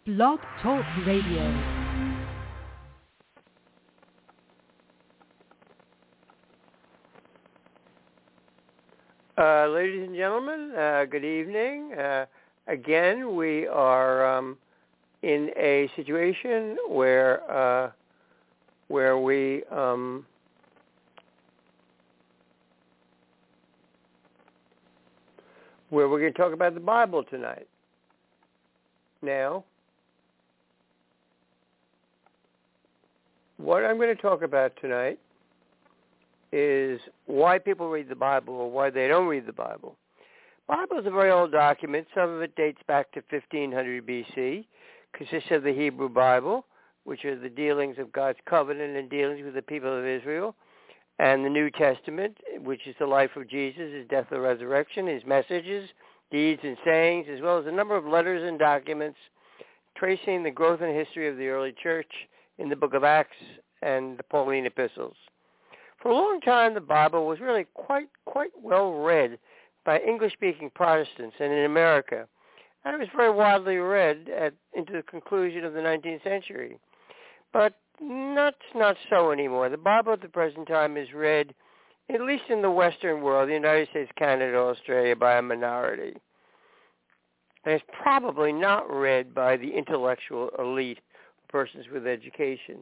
Blog Talk Radio. Ladies and gentlemen, good evening. Again, we are in a situation where we're going to talk about the Bible tonight. Now, what I'm going to talk about tonight is why people read the Bible or why they don't read the Bible. The Bible is a very old document. Some of it dates back to 1500 BC. Consists of the Hebrew Bible, which are the dealings of God's covenant and dealings with the people of Israel, and the New Testament, which is the life of Jesus, his death and resurrection, his messages, deeds and sayings, as well as a number of letters and documents tracing the growth and history of the early church in the book of Acts and the Pauline epistles. For a long time, the Bible was really quite well read by English-speaking Protestants and in America, and it was very widely read into the conclusion of the 19th century. But not so anymore. The Bible at the present time is read, at least in the Western world, the United States, Canada, Australia, by a minority. And it's probably not read by the intellectual elite, persons with education.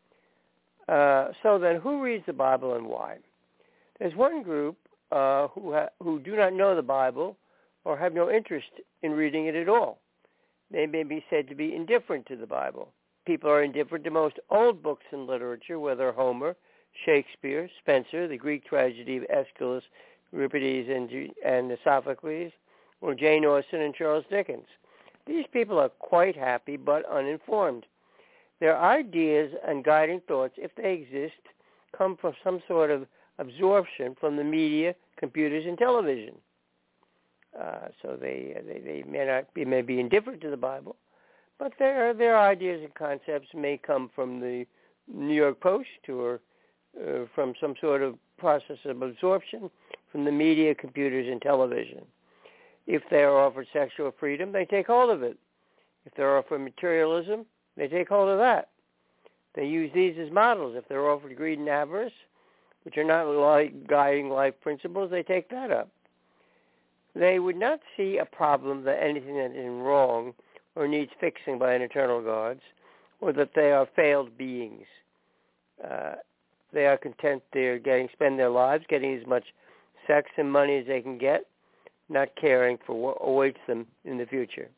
So then, who reads the Bible and why? There's one group who do not know the Bible or have no interest in reading it at all. They may be said to be indifferent to the Bible. People are indifferent to most old books in literature, whether Homer, Shakespeare, Spenser, the Greek tragedy of Aeschylus, Euripides, and Sophocles, or Jane Austen and Charles Dickens. These people are quite happy but uninformed. Their ideas and guiding thoughts, if they exist, come from some sort of absorption from the media, computers, and television. So they may be indifferent to the Bible, but their ideas and concepts may come from the New York Post or from some sort of process of absorption from the media, computers, and television. If they are offered sexual freedom, they take hold of it. If they're offered materialism, they take hold of that. They use these as models. If they're offered greed and avarice, which are not guiding life principles, they take that up. They would not see a problem that anything that is wrong or needs fixing by an eternal God, or that they are failed beings. They are content they're spend their lives getting as much sex and money as they can get, not caring for what awaits them in the future.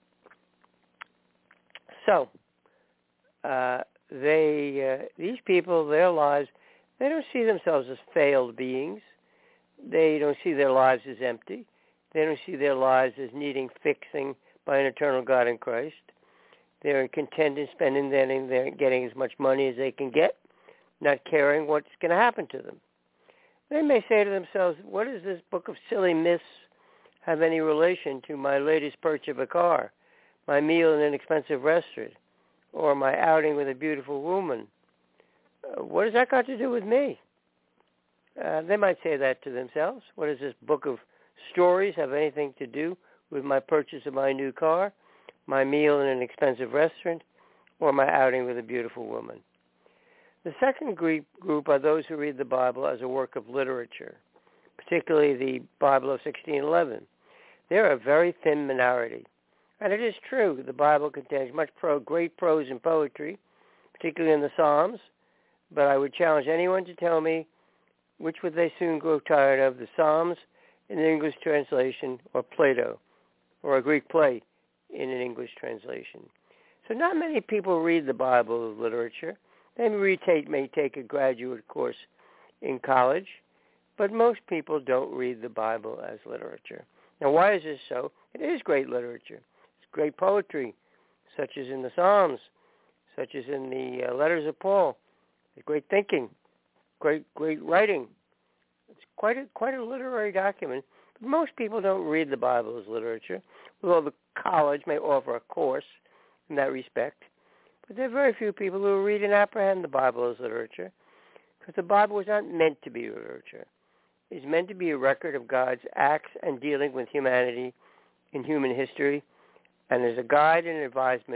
So, these people, their lives, they don't see themselves as failed beings. They don't see their lives as empty. They don't see their lives as needing fixing by an eternal God in Christ. They're content in spending getting as much money as they can get, not caring what's going to happen to them. They may say to themselves, what does this book of silly myths have any relation to my latest purchase of a car, my meal in an expensive restaurant, or my outing with a beautiful woman? What has that got to do with me? They might say that to themselves. What does this book of stories have anything to do with my purchase of my new car, my meal in an expensive restaurant, or my outing with a beautiful woman? The second group are those who read the Bible as a work of literature, particularly the Bible of 1611. They're a very thin minority. And it is true, the Bible contains much great prose and poetry, particularly in the Psalms, but I would challenge anyone to tell me which would they soon grow tired of, the Psalms in an English translation or Plato, or a Greek play in an English translation. So not many people read the Bible as literature. They may take a graduate course in college, but most people don't read the Bible as literature. Now, why is this so? It is great literature. It's great poetry, such as in the Psalms, such as in the letters of Paul. It's great thinking, great writing. It's quite a literary document. But most people don't read the Bible as literature, although the college may offer a course in that respect. But there are very few people who read and apprehend the Bible as literature, because the Bible was not meant to be literature. It's meant to be a record of God's acts and dealing with humanity in human history, and as a guide and advisement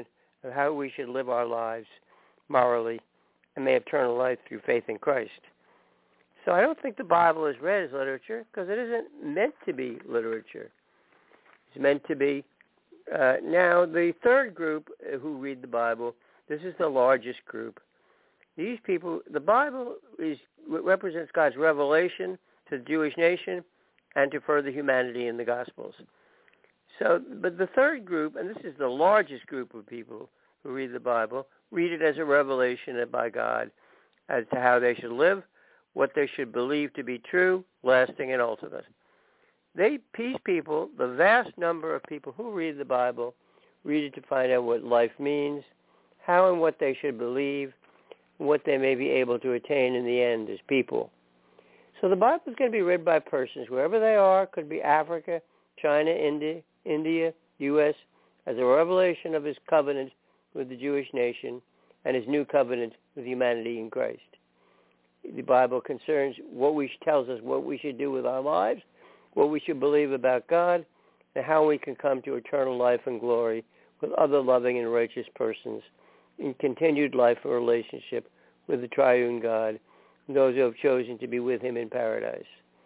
of how we should live our lives morally and may have eternal life through faith in Christ. So I don't think the Bible is read as literature because it isn't meant to be literature. It's meant to be. Now, the third group who read the Bible, this is the largest group. These people, the Bible represents God's revelation to the Jewish nation and to further humanity in the Gospels. So, but the third group, and this is the largest group of people who read the Bible, read it as a revelation by God as to how they should live, what they should believe to be true, lasting, and ultimate. These people, the vast number of people who read the Bible, read it to find out what life means, how and what they should believe, and what they may be able to attain in the end as people. So the Bible is going to be read by persons, wherever they are, could be Africa, China, India, U.S., as a revelation of his covenant with the Jewish nation and his new covenant with humanity in Christ. The Bible concerns tells us what we should do with our lives, what we should believe about God, and how we can come to eternal life and glory with other loving and righteous persons in continued life and relationship with the triune God and those who have chosen to be with him in paradise.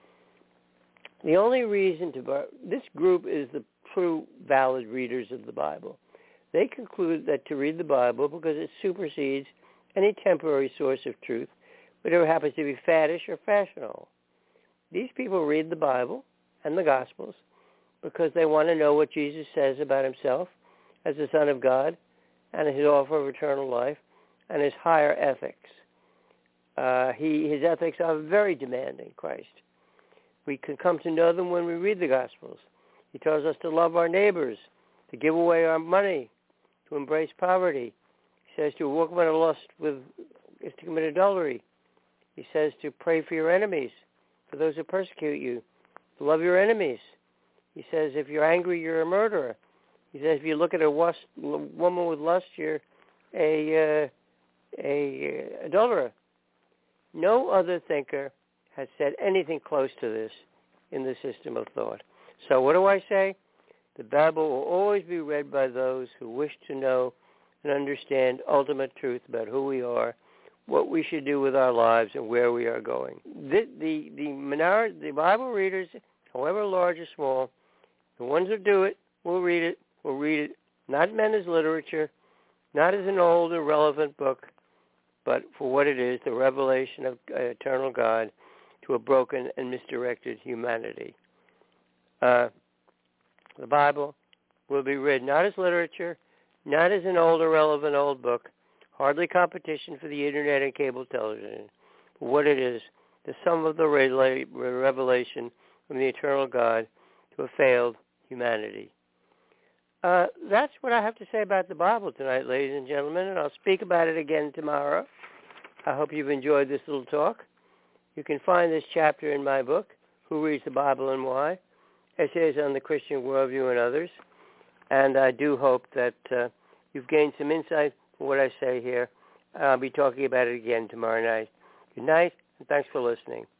The only reason this group is the true valid readers of the Bible. They conclude that to read the Bible because it supersedes any temporary source of truth, whatever happens to be faddish or fashionable. These people read the Bible and the Gospels because they want to know what Jesus says about himself as the Son of God and his offer of eternal life and his higher ethics. His ethics are very demanding, Christ. We can come to know them when we read the Gospels. He tells us to love our neighbors, to give away our money, to embrace poverty. He says to walk with lust is to commit adultery. He says to pray for your enemies, for those who persecute you, to love your enemies. He says if you're angry, you're a murderer. He says if you look at a woman with lust, you're a adulterer. No other thinker has said anything close to this in the system of thought. So what do I say? The Bible will always be read by those who wish to know and understand ultimate truth about who we are, what we should do with our lives, and where we are going. The Bible readers, however large or small, the ones who do it will read it, not meant as literature, not as an old, irrelevant book, but for what it is, the revelation of eternal God to a broken and misdirected humanity. The Bible will be read not as literature, not as an old, irrelevant old book, hardly competition for the internet and cable television, but what it is, the sum of the revelation from the eternal God to a failed humanity. That's what I have to say about the Bible tonight, ladies and gentlemen, and I'll speak about it again tomorrow. I hope you've enjoyed this little talk. You can find this chapter in my book, Who Reads the Bible and Why? Essays on the Christian Worldview and Others. And I do hope that you've gained some insight from what I say here. I'll be talking about it again tomorrow night. Good night, and thanks for listening.